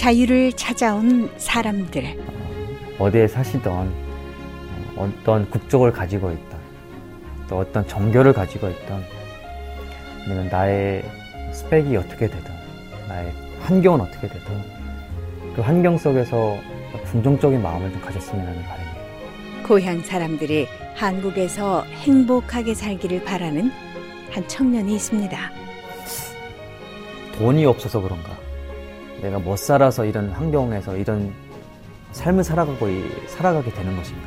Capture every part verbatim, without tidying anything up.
자유를 찾아온 사람들. 어디에 사시던, 어떤 국적을 가지고 있던, 또 어떤 종교를 가지고 있던, 아니면 나의 스펙이 어떻게 되든, 나의 환경은 어떻게 되든 그 환경 속에서 긍정적인 마음을 좀 가졌으면 하는 바람이에요. 고향 사람들이 한국에서 행복하게 살기를 바라는 한 청년이 있습니다. 돈이 없어서 그런가, 내가 못 살아서 이런 환경에서 이런 삶을 살아가고 살아가게 되는 것인가,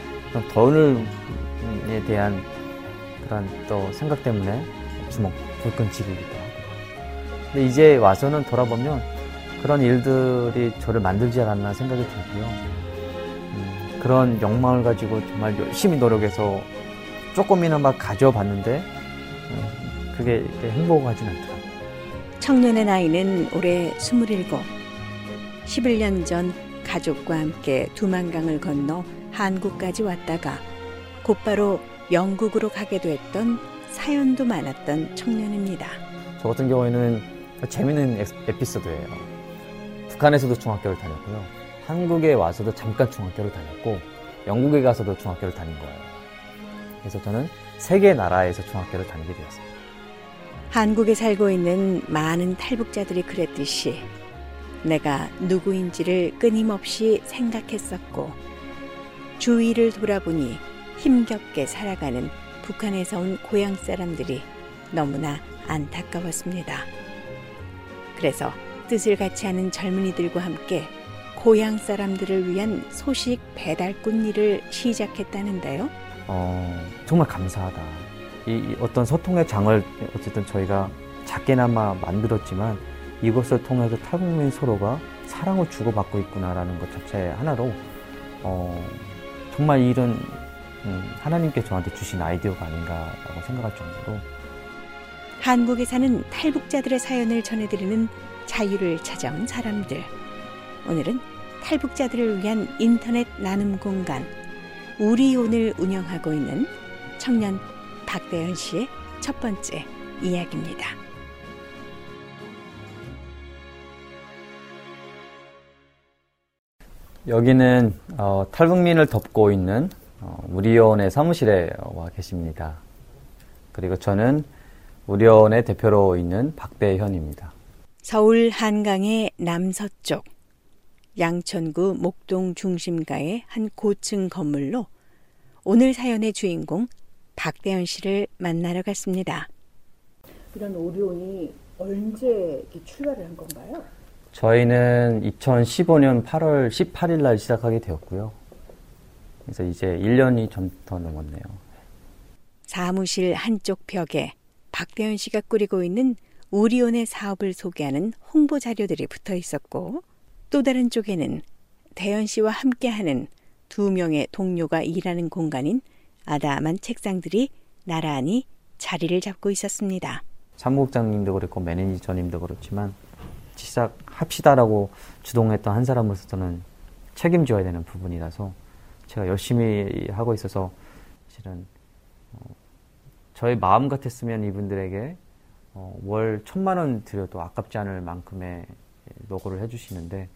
돈에 대한 그런 또 생각 때문에 주먹 불끈치기도 하고. 근데 이제 와서는 돌아보면 그런 일들이 저를 만들지 않았나 생각이 들고요. 음, 그런 욕망을 가지고 정말 열심히 노력해서 조금이나 막 가져봤는데 음, 그게 행복하진 않더라고요. 청년의 나이는 올해 스물일곱. 십일 년 전 가족과 함께 두만강을 건너 한국까지 왔다가 곧바로 영국으로 가게 됐던 사연도 많았던 청년입니다. 저 같은 경우에는 재미있는 에피소드예요. 북한에서도 중학교를 다녔고요. 한국에 와서도 잠깐 중학교를 다녔고 영국에 가서도 중학교를 다닌 거예요. 그래서 저는 세 개 나라에서 중학교를 다니게 되었습니다. 한국에 살고 있는 많은 탈북자들이 그랬듯이 내가 누구인지를 끊임없이 생각했었고 주위를 돌아보니 힘겹게 살아가는 북한에서 온 고향 사람들이 너무나 안타까웠습니다. 그래서 뜻을 같이 하는 젊은이들과 함께 고향 사람들을 위한 소식 배달꾼 일을 시작했다는데요. 어, 정말 감사하다. 이, 이 어떤 소통의 장을 어쨌든 저희가 작게나마 만들었지만 이것을 통해서 탈북민 서로가 사랑을 주고받고 있구나라는 것 자체 하나로 어, 정말 이런 음, 하나님께 저한테 주신 아이디어가 아닌가라고 생각할 정도로. 한국에 사는 탈북자들의 사연을 전해드리는 자유를 찾아온 사람들. 오늘은 탈북자들을 위한 인터넷 나눔 공간 우리온을 운영하고 있는 청년 박대현 씨의 첫 번째 이야기입니다. 여기는 어, 탈북민을 돕고 있는 어, 우리온의 사무실에 와 계십니다. 그리고 저는 우리온의 대표로 있는 박대현입니다. 서울 한강의 남서쪽 양천구 목동 중심가의 한 고층 건물로 오늘 사연의 주인공 박대현 씨를 만나러 갔습니다. 이런 우리온이 언제 출발을 한 건가요? 저희는 이천십오 년 팔월 십팔일 날 시작하게 되었고요. 그래서 이제 일 년이 좀 더 넘었네요. 사무실 한쪽 벽에 박대현 씨가 꾸리고 있는 우리온의 사업을 소개하는 홍보 자료들이 붙어 있었고 또 다른 쪽에는 대현 씨와 함께하는 두 명의 동료가 일하는 공간인 아담한 책상들이 나란히 자리를 잡고 있었습니다. 사무국장님도 그렇고 매니저님도 그렇지만 시작합시다라고 주동했던 한 사람으로서 저는 책임져야 되는 부분이라서 제가 열심히 하고 있어서 사실은 어, 저의 마음 같았으면 이분들에게 어, 월 천만 원 드려도 아깝지 않을 만큼의 노고를 해주시는데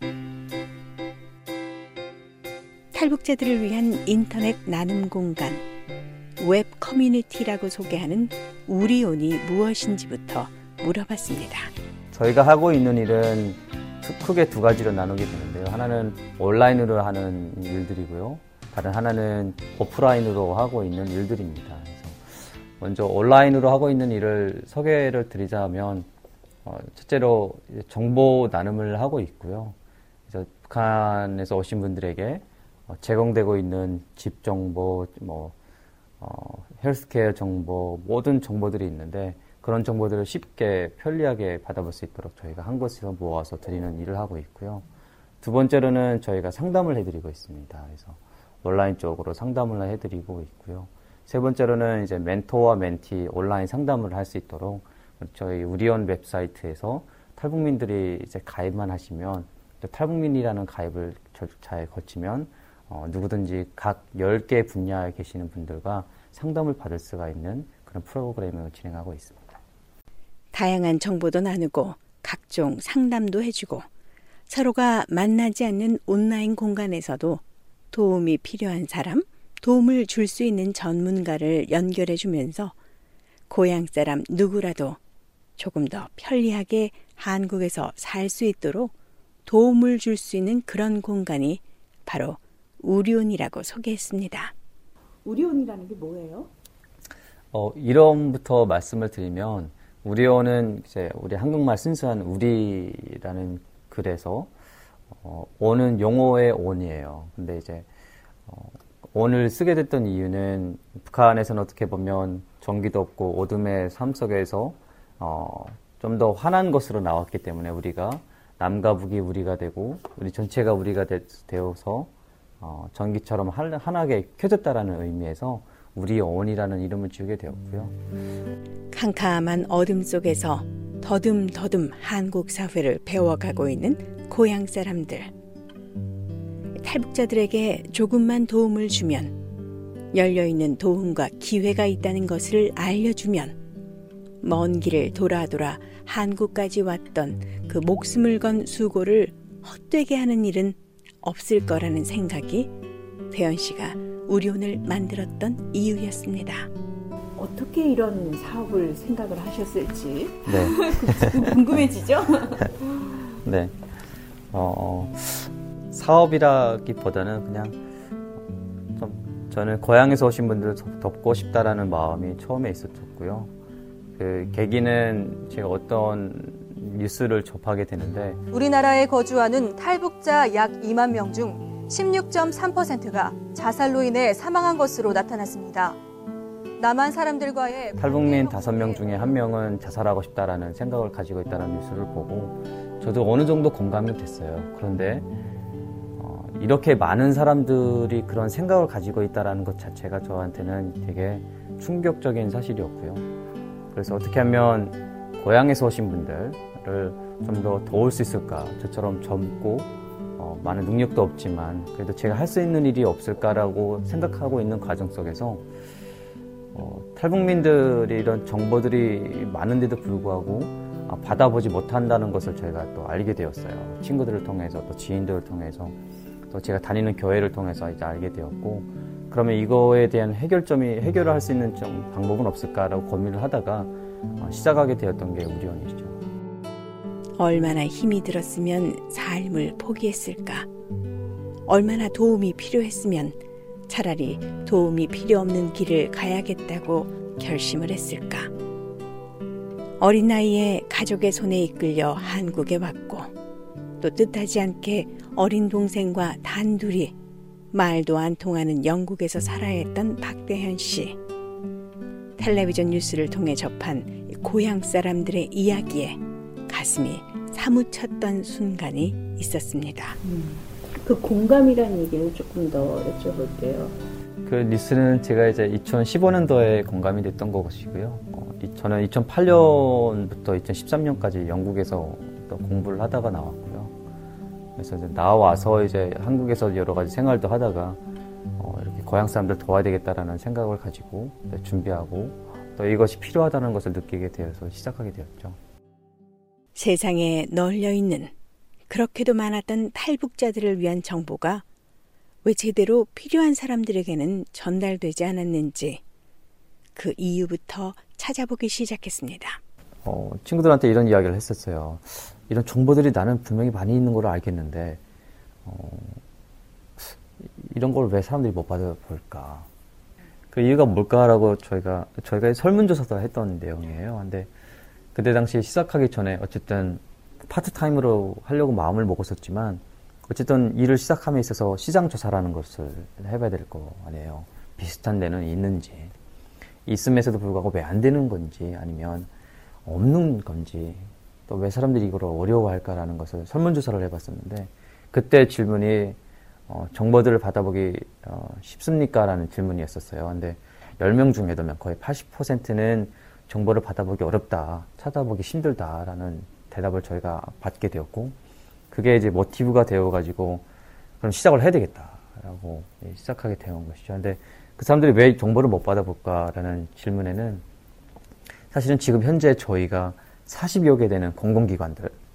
탈북자들을 위한 인터넷 나눔 공간 웹 커뮤니티라고 소개하는 우리온이 무엇인지부터 물어봤습니다. 저희가 하고 있는 일은 크게 두 가지로 나누게 되는데요. 하나는 온라인으로 하는 일들이고요. 다른 하나는 오프라인으로 하고 있는 일들입니다. 그래서 먼저 온라인으로 하고 있는 일을 소개를 드리자면 어, 첫째로 정보 나눔을 하고 있고요. 그래서 북한에서 오신 분들에게 어, 제공되고 있는 집 정보, 뭐 어, 헬스케어 정보, 모든 정보들이 있는데 그런 정보들을 쉽게 편리하게 받아볼 수 있도록 저희가 한 곳에서 모아서 드리는 일을 하고 있고요. 두 번째로는 저희가 상담을 해드리고 있습니다. 그래서 온라인 쪽으로 상담을 해드리고 있고요. 세 번째로는 이제 멘토와 멘티 온라인 상담을 할 수 있도록 저희 우리온 웹사이트에서 탈북민들이 이제 가입만 하시면 탈북민이라는 가입을 잘 거치면 어, 누구든지 각 열 개 분야에 계시는 분들과 상담을 받을 수가 있는 그런 프로그램을 진행하고 있습니다. 다양한 정보도 나누고 각종 상담도 해주고 서로가 만나지 않는 온라인 공간에서도 도움이 필요한 사람, 도움을 줄 수 있는 전문가를 연결해 주면서 고향 사람 누구라도 조금 더 편리하게 한국에서 살 수 있도록 도움을 줄 수 있는 그런 공간이 바로 우리온이라고 소개했습니다. 우리온이라는 게 뭐예요? 어, 이름부터 말씀을 드리면 우리온은 이제 우리 한국말 순수한 우리라는 글에서 어, 온은 용어의 온이에요. 근데 이제 어, 온을 쓰게 됐던 이유는 북한에서는 어떻게 보면 전기도 없고 어둠의 삶 속에서 어, 좀 더 환한 것으로 나왔기 때문에 우리가 남과 북이 우리가 되고 우리 전체가 우리가 되, 되어서 어, 전기처럼 환하게 켜졌다라는 의미에서 우리의 온이라는 이름을 지우게 되었고요. 캄캄한 어둠 속에서 더듬더듬 한국 사회를 배워가고 있는 고향 사람들. 탈북자들에게 조금만 도움을 주면, 열려있는 도움과 기회가 있다는 것을 알려주면 먼 길을 돌아 돌아 한국까지 왔던 그 목숨을 건 수고를 헛되게 하는 일은 없을 거라는 생각이 대현 씨가 우리온을 만들었던 이유였습니다. 어떻게 이런 사업을 생각을 하셨을지 네. 궁금해지죠? 네. 어, 사업이라기보다는 그냥 좀 저는 고향에서 오신 분들을 돕고 싶다라는 마음이 처음에 있었고요. 그 계기는 제가 어떤 뉴스를 접하게 되는데 우리나라에 거주하는 탈북자 약 이만 명 중 십육 점 삼 퍼센트가 자살로 인해 사망한 것으로 나타났습니다. 남한 사람들과의 탈북민 다섯 명 중에 한 명은 자살하고 싶다라는 생각을 가지고 있다는 뉴스를 보고 저도 어느 정도 공감이 됐어요. 그런데 어, 이렇게 많은 사람들이 그런 생각을 가지고 있다는 것 자체가 저한테는 되게 충격적인 사실이었고요. 그래서 어떻게 하면 고향에서 오신 분들을 좀 더 도울 수 있을까? 저처럼 젊고 어, 많은 능력도 없지만 그래도 제가 할 수 있는 일이 없을까라고 생각하고 있는 과정 속에서 어, 탈북민들이 이런 정보들이 많은데도 불구하고 아, 받아보지 못한다는 것을 저희가 또 알게 되었어요. 친구들을 통해서 또 지인들을 통해서 또 제가 다니는 교회를 통해서 이제 알게 되었고 그러면 이거에 대한 해결점이 해결을 할 수 있는 좀 방법은 없을까라고 고민을 하다가 어, 시작하게 되었던 게 우리온이죠. 얼마나 힘이 들었으면 삶을 포기했을까? 얼마나 도움이 필요했으면 차라리 도움이 필요 없는 길을 가야겠다고 결심을 했을까? 어린 나이에 가족의 손에 이끌려 한국에 왔고 또 뜻하지 않게 어린 동생과 단둘이 말도 안 통하는 영국에서 살아야 했던 박대현 씨. 텔레비전 뉴스를 통해 접한 고향 사람들의 이야기에 가슴이 사무쳤던 순간이 있었습니다. 음, 그 공감이라는 얘기를 조금 더 여쭤볼게요. 그 뉴스는 제가 이제 이천십오 년도에 공감이 됐던 것이고요. 어, 저는 이천팔 년부터 이천십삼 년까지 영국에서 또 공부를 하다가 나왔고요. 그래서 이제 나와서 이제 한국에서 여러 가지 생활도 하다가 어, 이렇게 고향 사람들 도와야 되겠다라는 생각을 가지고 준비하고 또 이것이 필요하다는 것을 느끼게 되어서 시작하게 되었죠. 세상에 널려있는 그렇게도 많았던 탈북자들을 위한 정보가 왜 제대로 필요한 사람들에게는 전달되지 않았는지 그 이유부터 찾아보기 시작했습니다. 어, 친구들한테 이런 이야기를 했었어요. 이런 정보들이 나는 분명히 많이 있는 걸 알겠는데 어, 이런 걸 왜 사람들이 못 받아볼까? 그 이유가 뭘까라고 저희가 저희가 설문조사도 했던 내용이에요. 근데 그때 당시 시작하기 전에 어쨌든 파트타임으로 하려고 마음을 먹었었지만 어쨌든 일을 시작함에 있어서 시장조사라는 것을 해봐야 될 거 아니에요. 비슷한 데는 있는지 있음에서도 불구하고 왜 안 되는 건지 아니면 없는 건지 또 왜 사람들이 이걸 어려워할까라는 것을 설문조사를 해봤었는데 그때 질문이 어, 정보들을 받아보기 어, 쉽습니까? 라는 질문이었었어요. 근데 열 명 중에 여덟 명 거의 팔십 퍼센트는 정보를 받아보기 어렵다, 찾아보기 힘들다라는 대답을 저희가 받게 되었고 그게 이제 모티브가 되어가지고 그럼 시작을 해야 되겠다라고 시작하게 되는 것이죠. 근데 그 사람들이 왜 정보를 못 받아볼까라는 질문에는 사실은 지금 현재 저희가 사십여 개 되는 공공기관들,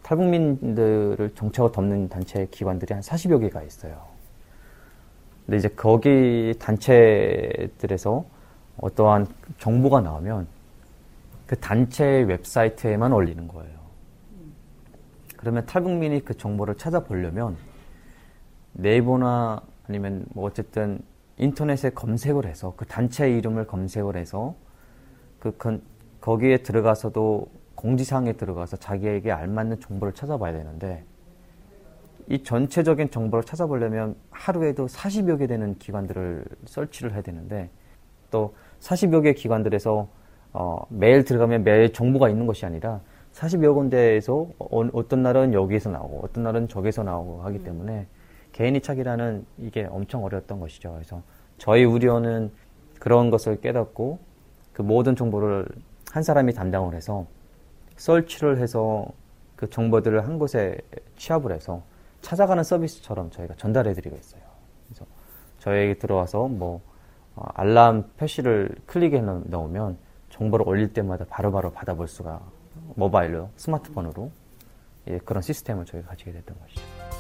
탈북민들을 정책을 덮는 단체 기관들이 한 사십여 개가 있어요. 근데 이제 거기 단체들에서 어떠한 정보가 나오면 그 단체 웹사이트에만 올리는 거예요. 그러면 탈북민이 그 정보를 찾아보려면 네이버나 아니면 뭐 어쨌든 인터넷에 검색을 해서 그 단체 이름을 검색을 해서 그 건, 거기에 들어가서도 공지사항에 들어가서 자기에게 알맞는 정보를 찾아봐야 되는데 이 전체적인 정보를 찾아보려면 하루에도 사십여 개 되는 기관들을 설치를 해야 되는데 또 사십여 개 기관들에서 어, 매일 들어가면 매일 정보가 있는 것이 아니라 사십여 군데에서 어, 어떤 날은 여기에서 나오고 어떤 날은 저기서 나오고 하기 때문에 개인이 찾기라는 이게 엄청 어려웠던 것이죠. 그래서 저희 우려는 그런 것을 깨닫고 그 모든 정보를 한 사람이 담당을 해서 설치를 해서 그 정보들을 한 곳에 취합을 해서 찾아가는 서비스처럼 저희가 전달해드리고 있어요. 그래서 저희에게 들어와서 뭐 어, 알람 표시를 클릭해 넣으면 정보를 올릴 때마다 바로바로 받아볼 수가 모바일로 스마트폰으로 예, 그런 시스템을 저희가 가지게 됐던 것이죠.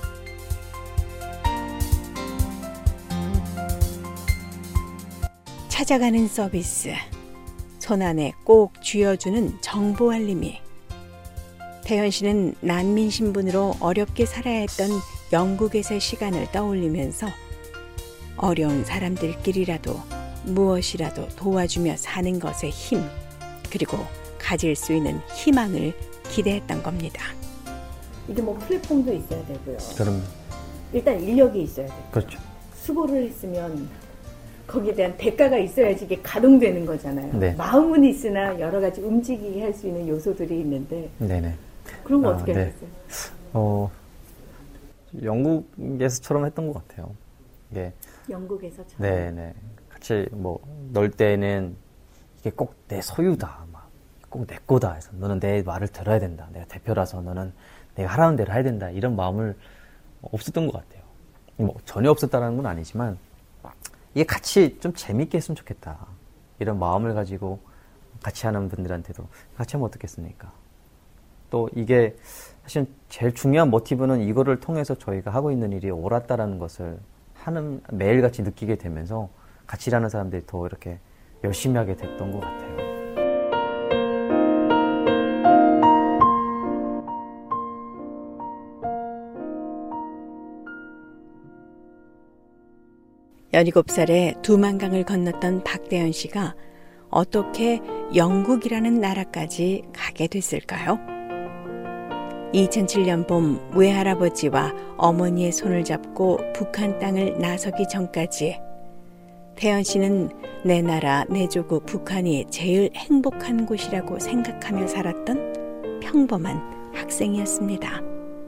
찾아가는 서비스, 손안에 꼭 쥐어주는 정보 알림이. 태현 씨는 난민 신분으로 어렵게 살아야 했던 영국에서의 시간을 떠올리면서 어려운 사람들끼리라도 무엇이라도 도와주며 사는 것의 힘, 그리고 가질 수 있는 희망을 기대했던 겁니다. 이게 뭐 플랫폼도 있어야 되고요. 그럼 일단 인력이 있어야 돼요. 그렇죠. 수고를 했으면 거기에 대한 대가가 있어야지 이게 가동되는 거잖아요. 네. 마음은 있으나 여러 가지 움직이게 할 수 있는 요소들이 있는데 네네. 그런 거 아, 어떻게 네. 하셨어요? 어, 영국에서처럼 했던 것 같아요. 이게 영국에서처럼. 네네. 같이 뭐 놀 때는 이게 꼭 내 소유다, 막 꼭 내 거다 해서 너는 내 말을 들어야 된다. 내가 대표라서 너는 내가 하라는 대로 해야 된다. 이런 마음을 없었던 것 같아요. 뭐 전혀 없었다는 건 아니지만 이게 같이 좀 재밌게 했으면 좋겠다. 이런 마음을 가지고 같이 하는 분들한테도 같이 하면 어떻겠습니까? 또 이게 사실 제일 중요한 모티브는 이거를 통해서 저희가 하고 있는 일이 옳았다라는 것을 하는 매일같이 느끼게 되면서 같이 일하는 사람들이 더 이렇게 열심히 하게 됐던 것 같아요. 열일곱 살에 두만강을 건넜던 박대현 씨가 어떻게 영국이라는 나라까지 가게 됐을까요? 이천칠 년 봄 외할아버지와 어머니의 손을 잡고 북한 땅을 나서기 전까지 태연 씨는 내 나라, 내 조국 북한이 제일 행복한 곳이라고 생각하며 살았던 평범한 학생이었습니다.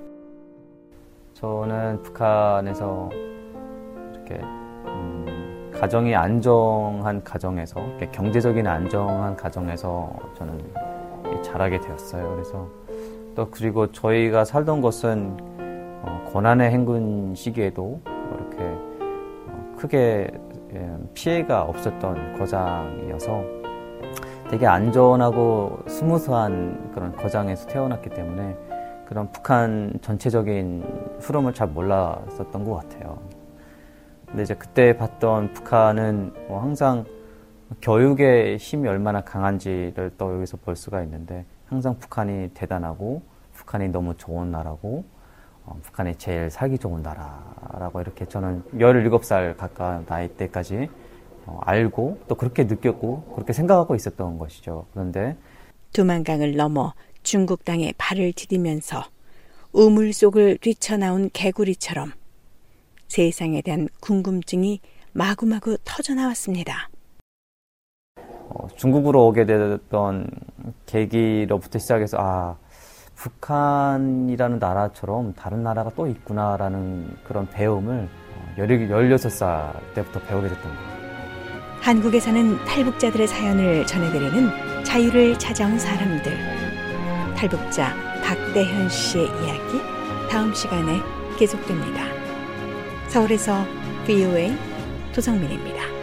저는 북한에서 이렇게 음, 가정이 안정한 가정에서, 경제적인 안정한 가정에서 저는 자라게 되었어요. 그래서 또 그리고 저희가 살던 곳은 어, 고난의 행군 시기에도 이렇게 어, 크게 예, 피해가 없었던 고장이어서 되게 안전하고 스무스한 그런 고장에서 태어났기 때문에 그런 북한 전체적인 흐름을 잘 몰랐었던 것 같아요. 근데 이제 그때 봤던 북한은 뭐 항상 교육의 힘이 얼마나 강한지를 또 여기서 볼 수가 있는데 항상 북한이 대단하고 북한이 너무 좋은 나라고 어, 북한이 제일 살기 좋은 나라라고 이렇게 저는 열일곱 살 가까운 나이 때까지 어, 알고 또 그렇게 느꼈고 그렇게 생각하고 있었던 것이죠. 그런데 두만강을 넘어 중국 땅에 발을 디디면서 우물 속을 뛰쳐나온 개구리처럼 세상에 대한 궁금증이 마구마구 터져나왔습니다. 어, 중국으로 오게 됐던 계기로부터 시작해서 아 북한이라는 나라처럼 다른 나라가 또 있구나라는 그런 배움을 열여섯 살 때부터 배우게 됐던 거예요. 한국에 사는 탈북자들의 사연을 전해드리는 자유를 찾아온 사람들. 탈북자 박대현 씨의 이야기 다음 시간에 계속됩니다. 서울에서 브이오에이 도성민입니다.